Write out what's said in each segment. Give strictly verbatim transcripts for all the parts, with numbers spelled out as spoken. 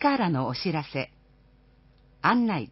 からのお知らせ。案内。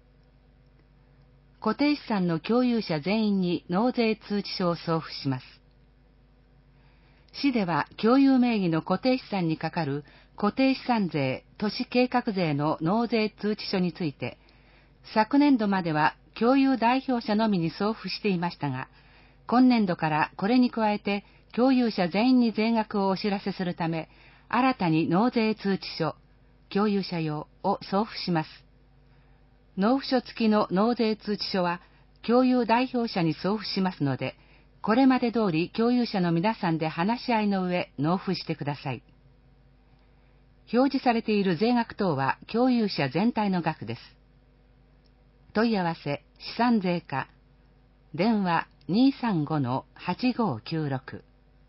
固定資産の共有者全員に納税通知書を送付します。市では共有名義の固定資産にかかる固定資産税、都市計画税の納税通知書について、昨年度までは共有代表者のみに送付していましたが、今年度からこれに加えて共有者全員に税額をお知らせするため、新たに納税通知書、共有者用を送付します。納付書付きの納税通知書は共有代表者に送付しますので、これまで通り共有者の皆さんで話し合いの上納付してください。表示されている税額等は共有者全体の額です。問い合わせ、資産税課、電話 にーさんごのはちごきゅうろく。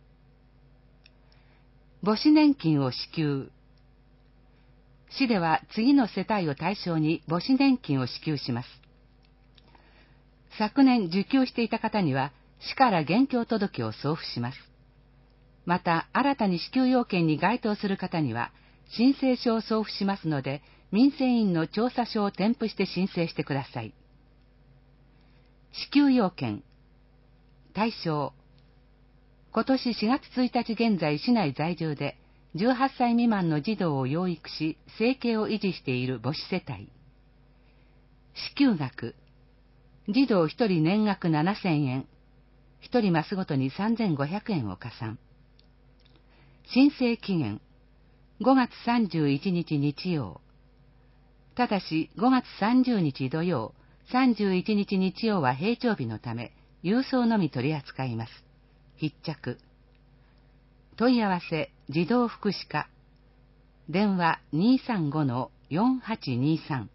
母子年金を支給。市では次の世帯を対象に母子年金を支給します。昨年受給していた方には市から現況届を送付します。また新たに支給要件に該当する方には申請書を送付しますので、民生委員の調査書を添付して申請してください。支給要件。対象。今年しがつついたち現在市内在住でじゅうはっさい未満の児童を養育し生計を維持している母子世帯。支給額。児童ひとり年額ななせんえん。ひとりマスごとにさんぜんごひゃくえんを加算。申請期限。ごがつさんじゅういちにち日曜。ただしごがつさんじゅうにち土曜、さんじゅういちにち日曜は平常日のため、郵送のみ取り扱います。必着。問い合わせ、児童福祉課。電話 にーさんごのよんはちにーさん。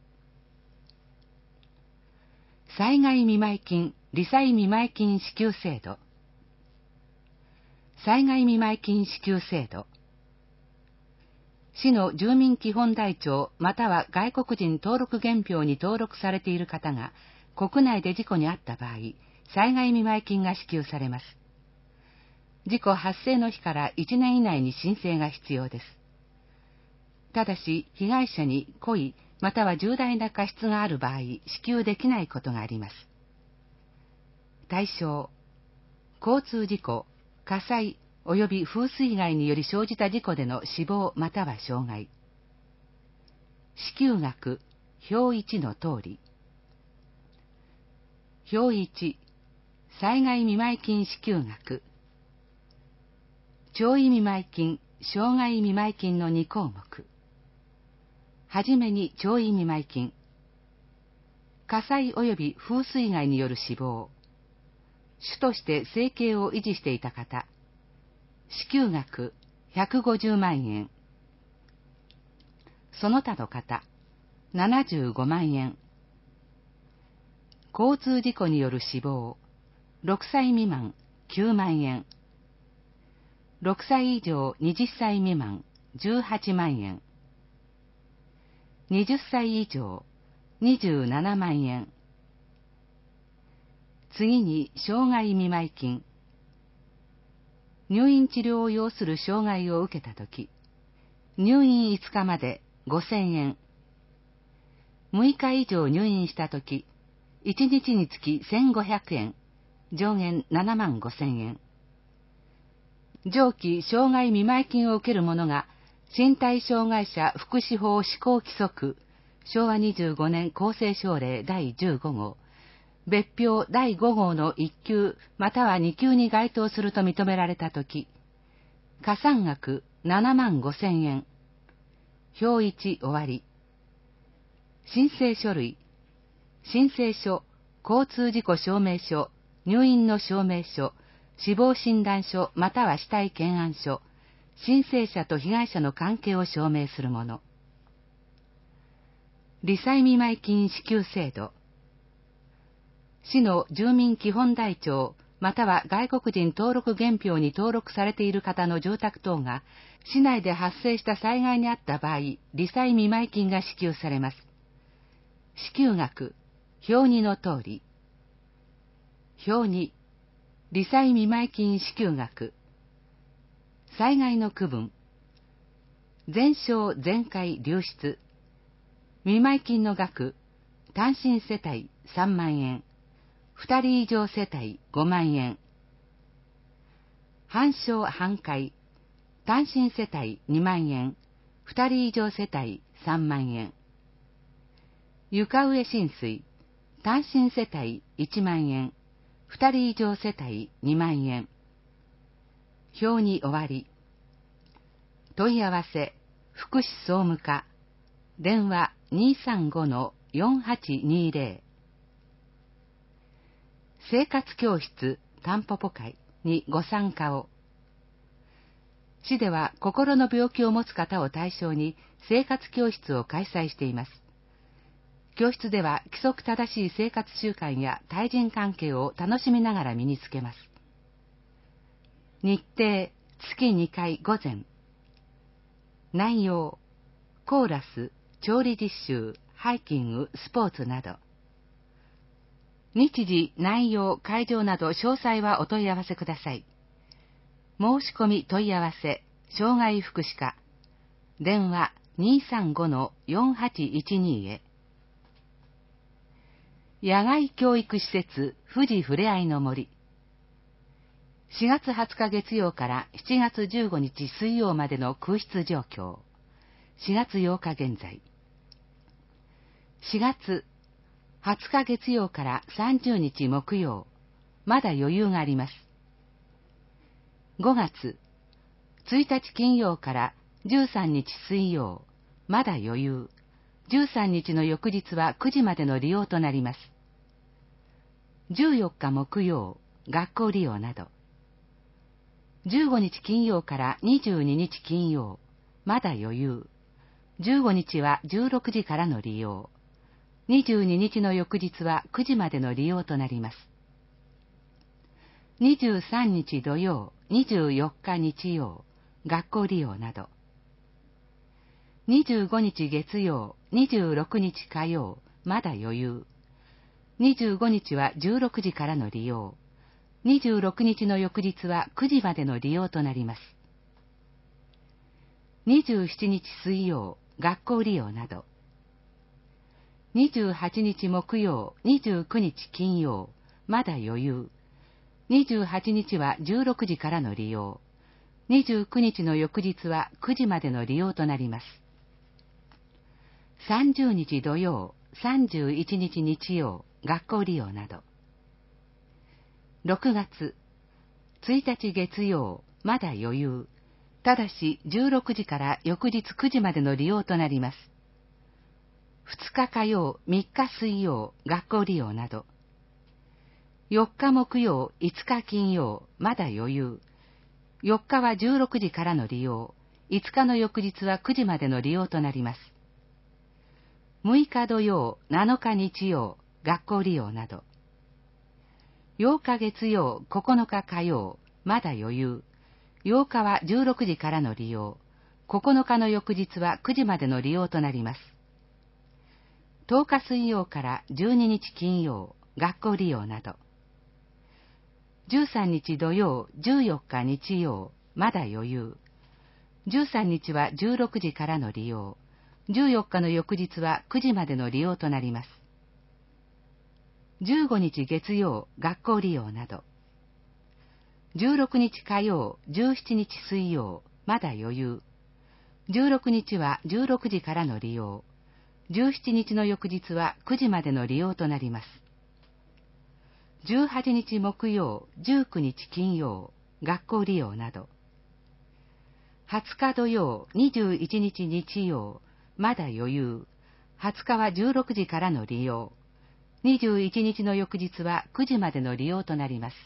災害見舞金、罹災見舞金支給制度。災害見舞金支給制度。市の住民基本台帳または外国人登録原票に登録されている方が国内で事故に遭った場合、災害見舞い金が支給されます。事故発生の日からいちねん以内に申請が必要です。ただし、被害者に故意または重大な過失がある場合、支給できないことがあります。対象。交通事故、火災及び風水害により生じた事故での死亡または傷害。支給額、表いちの通り。表いち、災害見舞金支給額。弔意見舞金、傷害見舞金のに項目。はじめに弔意見舞金。火災及び風水害による死亡。主として生計を維持していた方。支給額ひゃくごじゅうまんえん。その他の方、ななじゅうごまんえん。交通事故による死亡、ろくさい未満、きゅうまんえん。ろくさい以上はたち未満、じゅうはちまんえん。はたち以上、にじゅうななまんえん。次に、傷害見舞金。入院治療を要する傷害を受けたとき、入院いつかまでごせんえん。むいか以上入院したとき、いちにちにつきせんごひゃくえん、上限ななまんごせんえん。上記傷害見舞金を受ける者が、身体障害者福祉法施行規則、しょうわにじゅうごねん厚生省令だいじゅうごごう、別表だいごごうのいっきゅうまたはにきゅうに該当すると認められたとき、加算額ななまんごせんえん。表いち終わり。申請書類、申請書、交通事故証明書、入院の証明書、死亡診断書または死体検案書、申請者と被害者の関係を証明するもの。罹災見舞金支給制度。市の住民基本台帳または外国人登録原票に登録されている方の住宅等が市内で発生した災害にあった場合、罹災見舞金が支給されます。支給額、表にの通り。表に、罹災見舞金支給額。災害の区分。 全償全会流出。見舞金の額、単身世帯さんまんえん、二人以上世帯ごまんえん。半償半会、単身世帯にまんえん、二人以上世帯さんまんえん。床上浸水、単身世帯いちまんえん、二人以上世帯にまんえん。表に終わり。問い合わせ、福祉総務課、電話 にーさんごのよんはちにーぜろ。生活教室タンポポ会にご参加を。市では心の病気を持つ方を対象に生活教室を開催しています。教室では規則正しい生活習慣や対人関係を楽しみながら身につけます。日程、月にかい午前。内容、コーラス、調理実習、ハイキング、スポーツなど。日時、内容、会場など詳細はお問い合わせください。申し込み問い合わせ、障害福祉課、電話 にーさんごのよんはちいちにー へ。野外教育施設、富士ふれあいの森。しがつはつか月曜からしちがつじゅうごにち水曜までの空室状況。しがつようか現在。しがつはつか月曜からさんじゅうにち木曜、まだ余裕があります。ごがつついたち金曜からじゅうさんにち水曜、まだ余裕。じゅうさんにちの翌日はくじまでの利用となります。じゅうよっか木曜、学校利用など。じゅうごにち金曜からにじゅうににち金曜、まだ余裕。じゅうごにちはじゅうろくじからの利用。にじゅうににちの翌日はくじまでの利用となります。にじゅうさんにち土曜、にじゅうよっか日曜、学校利用など。にじゅうごにち月曜、にじゅうろくにち火曜、まだ余裕。にじゅうごにちはじゅうろくじからの利用。にじゅうろくにちの翌日はくじまでの利用となります。にじゅうしちにち水曜、学校利用など。にじゅうはちにち木曜、にじゅうくにち金曜、まだ余裕。にじゅうはちにちはじゅうろくじからの利用。にじゅうくにちの翌日はくじまでの利用となります。さんじゅうにち土曜、さんじゅういちにち日曜、学校利用など。ろくがつついたち月曜、まだ余裕。ただしじゅうろくじから翌日くじまでの利用となります。ふつか火曜、みっか水曜、学校利用など。よっか木曜、いつか金曜、まだ余裕。よっかはじゅうろくじからの利用。いつかの翌日はくじまでの利用となります。むいか土曜、なのか日曜、学校利用など。ようか月曜、ここのか火曜、まだ余裕。ようかはじゅうろくじからの利用。ここのかの翌日はくじまでの利用となります。とおか水曜からじゅうににち金曜、学校利用など。じゅうさんにち土曜、じゅうよっか日曜、まだ余裕。じゅうさんにちはじゅうろくじからの利用。じゅうよっかの翌日はくじまでの利用となります。じゅうごにち月曜、学校利用など。じゅうろくにち火曜、じゅうしちにち水曜、まだ余裕。じゅうろくにちはじゅうろくじからの利用。じゅうしちにちの翌日はくじまでの利用となります。じゅうはちにち木曜、じゅうくにち金曜、学校利用など。はつか土曜、にじゅういちにち日曜、まだ余裕。はつかはじゅうろくじからの利用。にじゅういちにちの翌日はくじまでの利用となります。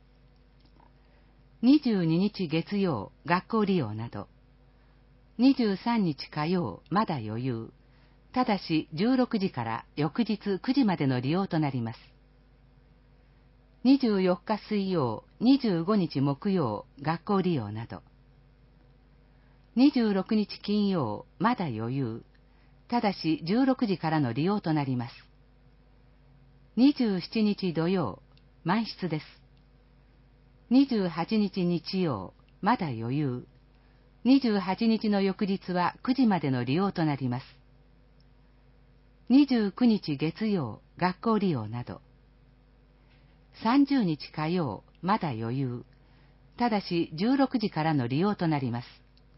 にじゅうににち月曜、学校利用など。にじゅうさんにち火曜、まだ余裕。ただしじゅうろくじから翌日くじまでの利用となります。にじゅうよっか水曜、にじゅうごにち木曜、学校利用など。にじゅうろくにち金曜、まだ余裕。ただしじゅうろくじからの利用となります。にじゅうしちにち土曜、満室です。にじゅうはちにち日曜、まだ余裕。 にじゅうはちにちの翌日はくじまでの利用となります。にじゅうくにち月曜、学校利用など。さんじゅうにち火曜、まだ余裕。ただしじゅうろくじからの利用となります。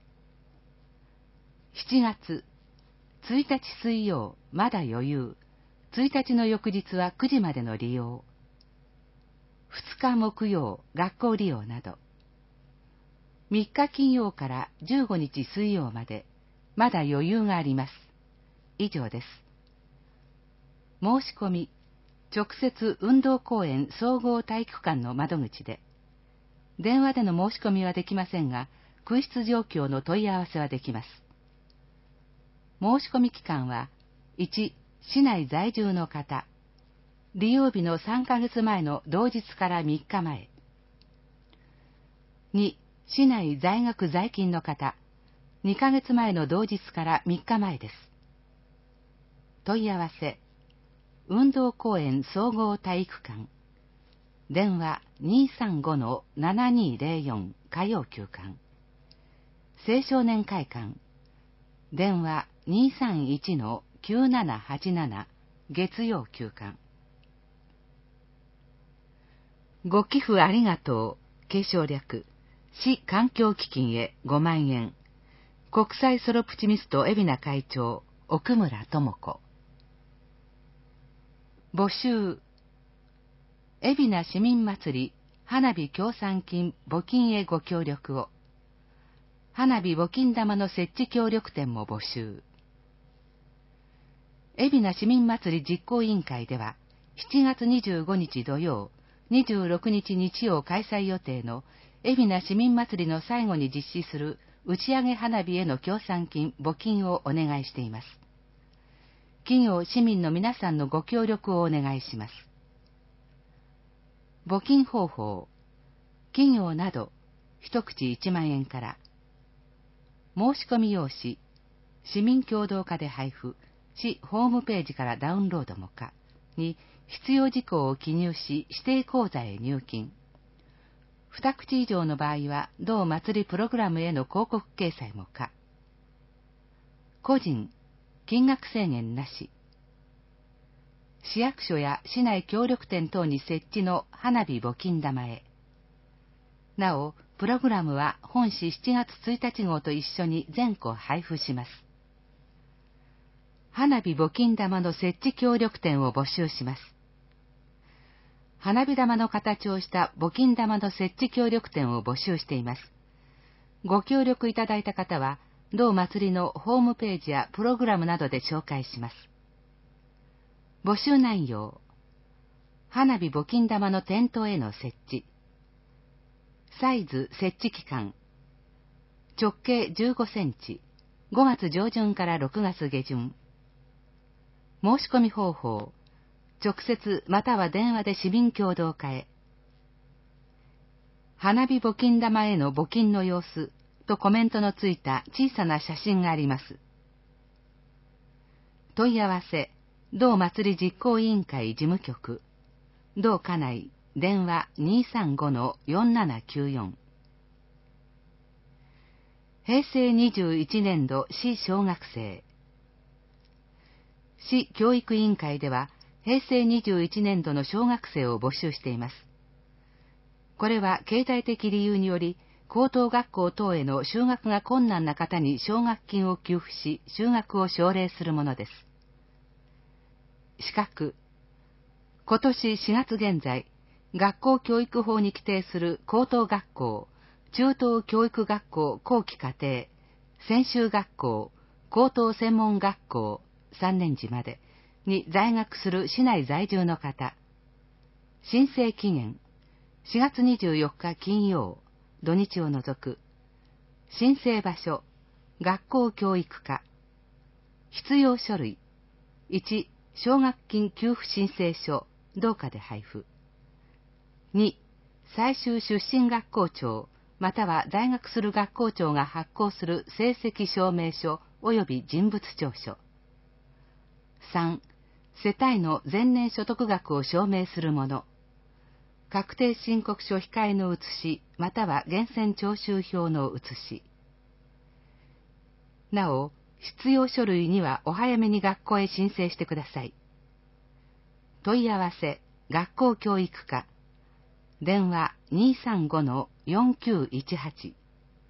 しちがつ、ついたち水曜、まだ余裕。ついたちの翌日はくじまでの利用。ふつか木曜、学校利用など。みっか金曜からじゅうごにち水曜まで、まだ余裕があります。以上です。申し込み、直接運動公園総合体育館の窓口で、電話での申し込みはできませんが、空室状況の問い合わせはできます。申し込み期間は、いち、市内在住の方、利用日のさんかげつまえの同日からみっかまえ。に、市内在学在勤の方、にかげつまえの同日からみっかまえです。問い合わせ、運動公園総合体育館、電話 にーさんごのななにーぜろよん 火曜休館、青少年会館、電話 にーさんいちのきゅうななはちなな 月曜休館。ご寄付ありがとう、継承略、市環境基金へごまんえん、国際ソロプチミスト海老名会長、奥村智子。募集、海老名市民祭り花火協賛金募金へご協力を。花火募金玉の設置協力店も募集。海老名市民祭り実行委員会では、しちがつにじゅうごにち土曜、にじゅうろくにち日曜開催予定の海老名市民祭りの最後に実施する打ち上げ花火への協賛金募金をお願いしています。企業・市民の皆さんのご協力をお願いします。募金方法、企業など一口いちまんえんから。申し込み用紙、市民共同課で配布、市ホームページからダウンロードも可に必要事項を記入し指定口座へ入金。二口以上の場合は同祭りプログラムへの広告掲載も可。個人、金額制限なし。市役所や市内協力店等に設置の花火募金玉へ。なお、プログラムは本誌しちがつついたち号と一緒に全個配布します。花火募金玉の設置協力店を募集します。花火玉の形をした募金玉の設置協力店を募集しています。ご協力いただいた方は、同祭りのホームページやプログラムなどで紹介します。募集内容、花火募金玉の店頭への設置、サイズ設置期間、直径じゅうごセンチ、ごがつ上旬からろくがつ下旬。申し込み方法、直接または電話で市民共同課へ。花火募金玉への募金の様子とコメントのついた小さな写真があります。問い合わせ、同祭り実行委員会事務局、同課内、電話 にーさんごのよんななきゅうよん。平成にじゅういちねん度市小学生。市教育委員会では、平成にじゅういちねん度の小学生を募集しています。これは経済的理由により、高等学校等への就学が困難な方に奨学金を給付し、就学を奨励するものです。資格、今年しがつ現在、学校教育法に規定する高等学校、中等教育学校後期課程、専修学校、高等専門学校さんねん時までに在学する市内在住の方、申請期限、しがつにじゅうよっか金曜、土日を除く、申請場所、学校教育課、必要書類、いち、奨学金給付申請書、同課で配布。に、最終出身学校長、または在学する学校長が発行する成績証明書及び人物調書。さん、世帯の前年所得額を証明するもの。確定申告書控えの写し、または源泉徴収票の写し。 なお、必要書類にはお早めに学校へ申請してください。問い合わせ、学校教育課。電話 にーさんごのよんきゅういちはち。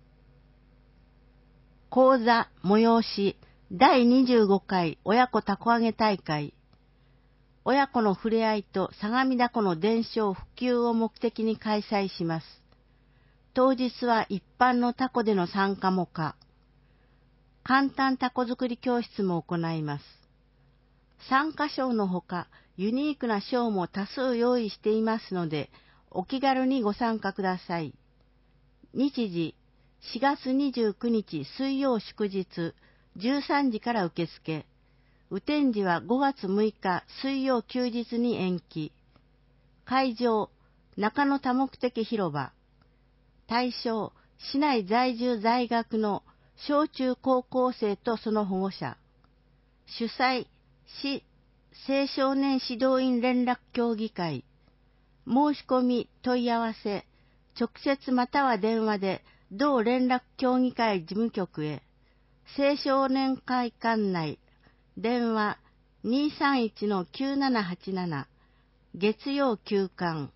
講座、催し、だいにじゅうごかい親子たこ揚げ大会。親子の触れ合いと相模凧の伝承普及を目的に開催します。当日は一般の凧での参加も可。簡単凧作り教室も行います。参加賞のほか、ユニークな賞も多数用意していますので、お気軽にご参加ください。日時、しがつにじゅうくにち水曜祝日、じゅうさんじから受付。雨天時はごがつむいか水曜休日に延期。会場、中野多目的広場。対象、市内在住在学の小中高校生とその保護者。主催、市青少年指導員連絡協議会。申し込み、問い合わせ、直接または電話で同連絡協議会事務局へ。青少年会館内。電話 にーさんいちのきゅうななはちなな。月曜休館。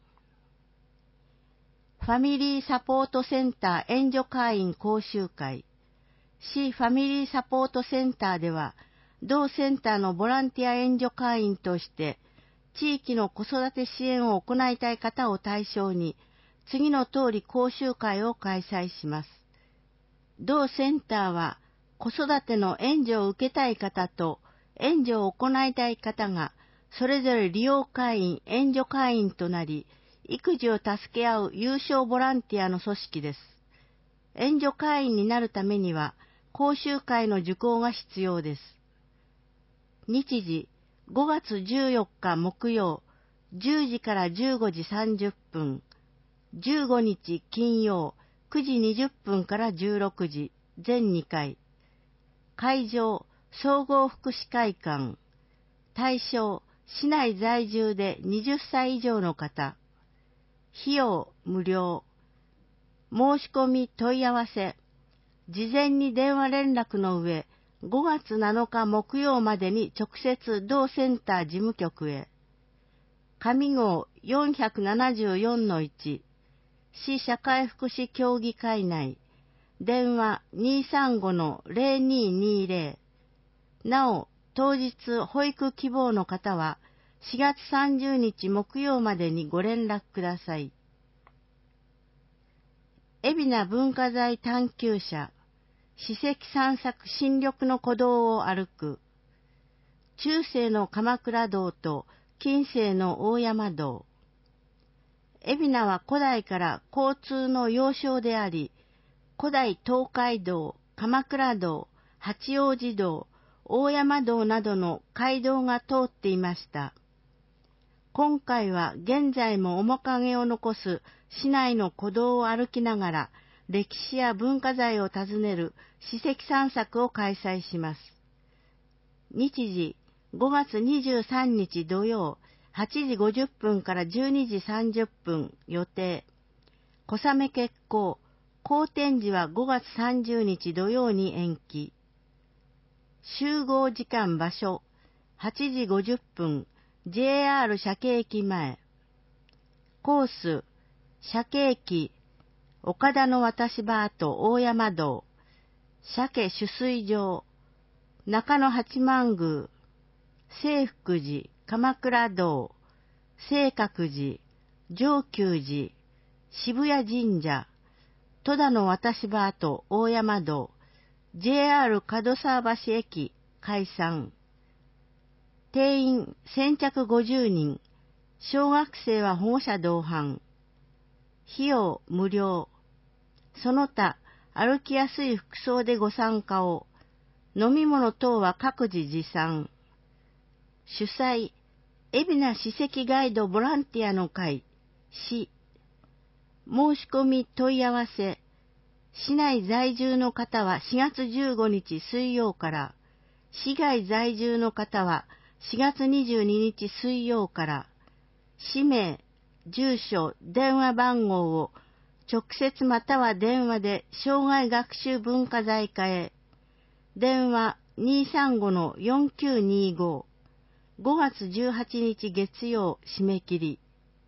ファミリーサポートセンター援助会員講習会。市ファミリーサポートセンターでは、同センターのボランティア援助会員として、地域の子育て支援を行いたい方を対象に、次の通り講習会を開催します。同センターは、子育ての援助を受けたい方と、援助を行いたい方が、それぞれ利用会員、援助会員となり、育児を助け合う有償ボランティアの組織です。援助会員になるためには、講習会の受講が必要です。日時、ごがつじゅうよっか木曜、じゅうじからじゅうごじさんじゅっぷん、じゅうごにち金曜、くじにじゅっぷんからじゅうろくじ、全にかい。会場、総合福祉会館。対象、市内在住ではたち以上の方。費用、無料。申し込み問い合わせ。事前に電話連絡の上、ごがつなのか木曜までに直接同センター事務局へ。上号 よんななよんのいち、市社会福祉協議会内。電話 にーさんごのぜろにーにーぜろ。なお、当日保育希望の方はしがつさんじゅうにち木曜までにご連絡ください。海老名文化財探求者、史跡散策新緑の古道を歩く。中世の鎌倉道と近世の大山道。海老名は古代から交通の要衝であり、古代東海道、鎌倉道、八王子道、大山道などの街道が通っていました。今回は現在も面影を残す市内の古道を歩きながら歴史や文化財を訪ねる史跡散策を開催します。日時ごがつにじゅうさんにち土曜はちじごじゅっぷんからじゅうにじさんじゅっぷん予定。小雨決行。好天時はごがつさんじゅうにち土曜に延期。集合時間場所はちじごじゅっぷん ジェイアール 社家駅前。コース社家駅岡田の渡し場跡大山道社家取水場中野八幡宮清福寺鎌倉道清覚寺上久寺渋谷神社戸田の渡し場跡大山道 ジェイアール 門沢橋駅解散。定員先着ごじゅうにん。小学生は保護者同伴。費用無料。その他歩きやすい服装でご参加を。飲み物等は各自持参。主催海老名史跡ガイドボランティアの会市。申し込み問い合わせ。市内在住の方はしがつじゅうごにち水曜から、市外在住の方はしがつにじゅうににち水曜から、氏名、住所、電話番号を直接または電話で障害学習文化財課へ、 電話 にーさんごのよんきゅうにーご。ごがつじゅうはちにち月曜締め切り。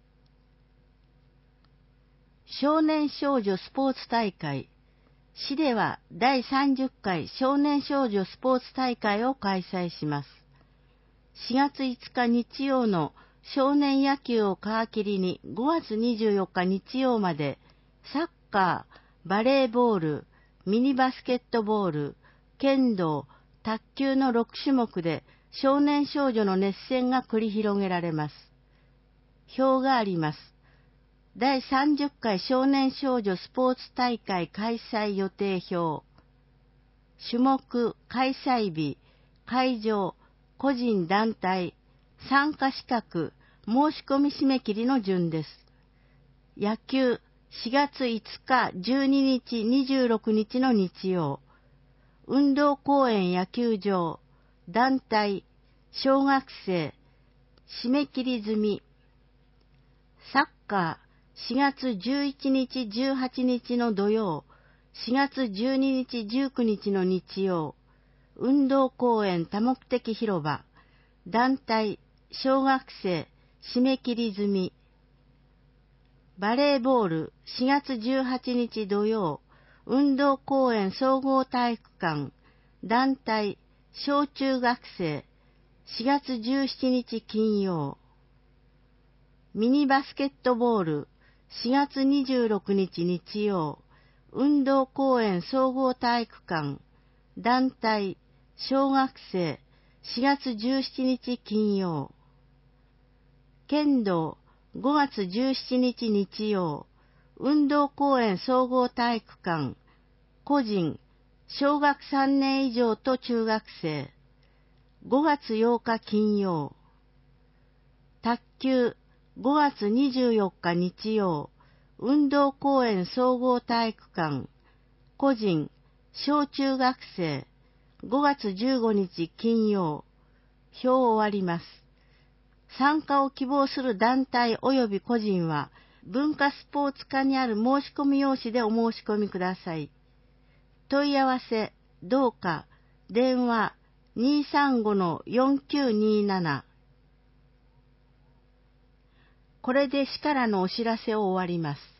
少年少女スポーツ大会。市ではだいさんじゅっかい少年少女スポーツ大会を開催します。しがついつか日曜の少年野球を皮切りにごがつにじゅうよっか日曜までサッカー、バレーボール、ミニバスケットボール、剣道、卓球のろくしゅもくで少年少女の熱戦が繰り広げられます。表があります。だいさんじゅっかい少年少女スポーツ大会開催予定表。種目、開催日、会場、個人団体、参加資格、申し込み締め切りの順です。野球、しがついつか、じゅうににち、にじゅうろくにちの日曜。運動公園野球場、団体、小学生、締め切り済み。サッカー、しがつじゅういちにち、じゅうはちにちの土曜、しがつじゅうににち、じゅうくにちの日曜。運動公園多目的広場、団体、小学生、締め切り済み。バレーボール、しがつじゅうはちにち土曜、運動公園総合体育館、団体、小中学生、しがつじゅうしちにち金曜。ミニバスケットボール、しがつにじゅうろくにち日曜、運動公園総合体育館、団体、小学生、しがつじゅうしちにち金曜。剣道、ごがつじゅうしちにち日曜、運動公園総合体育館、個人、小学さんねん以上と中学生、ごがつようか金曜。卓球、ごがつにじゅうよっか日曜、運動公園総合体育館、個人、小中学生、ごがつじゅうごにち金曜。表を終わります。参加を希望する団体及び個人は、文化スポーツ課にある申し込み用紙でお申し込みください。問い合わせ、どうか、電話 にーさんごのよんきゅうにーなな。これで市からのお知らせを終わります。